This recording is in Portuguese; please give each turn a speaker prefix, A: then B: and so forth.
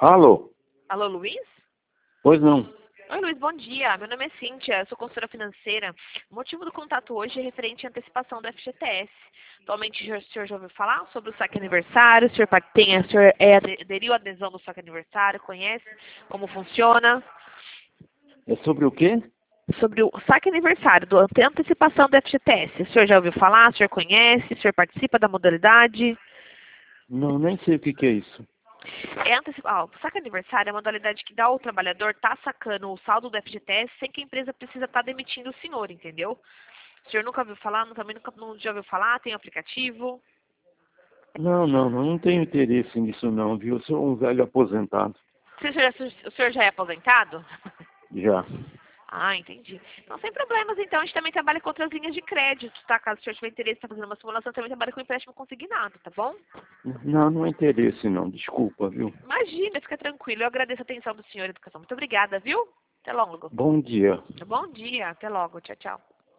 A: Alô?
B: Alô, Luiz?
A: Pois não.
B: Oi, Luiz, bom dia. Meu nome é Cíntia, eu sou consultora financeira. O motivo do contato hoje é referente à antecipação do FGTS. Atualmente, o senhor já ouviu falar sobre o saque aniversário? O senhor aderiu à adesão do saque aniversário? Conhece como funciona?
A: É sobre o quê?
B: Sobre o saque aniversário, a antecipação do FGTS. O senhor já ouviu falar? O senhor conhece? O senhor participa da modalidade?
A: Não, nem sei o que é isso.
B: O saque aniversário é uma modalidade que dá ao trabalhador estar sacando o saldo do FGTS sem que a empresa precisa estar demitindo o senhor, entendeu? O senhor nunca ouviu falar, também nunca não já ouviu falar, tem um aplicativo.
A: Não tenho interesse nisso não, viu? Eu sou um velho aposentado.
B: O senhor já é aposentado?
A: Já.
B: Ah, entendi. Então, sem problemas, então. A gente também trabalha com outras linhas de crédito, tá? Caso o senhor tiver interesse em fazendo uma simulação, também trabalha com empréstimo consignado, tá bom?
A: Não é interesse não, desculpa, viu?
B: Imagina, fica tranquilo. Eu agradeço a atenção do senhor, educação. Muito obrigada, viu? Até logo.
A: Bom dia.
B: Bom dia, até logo. Tchau, tchau.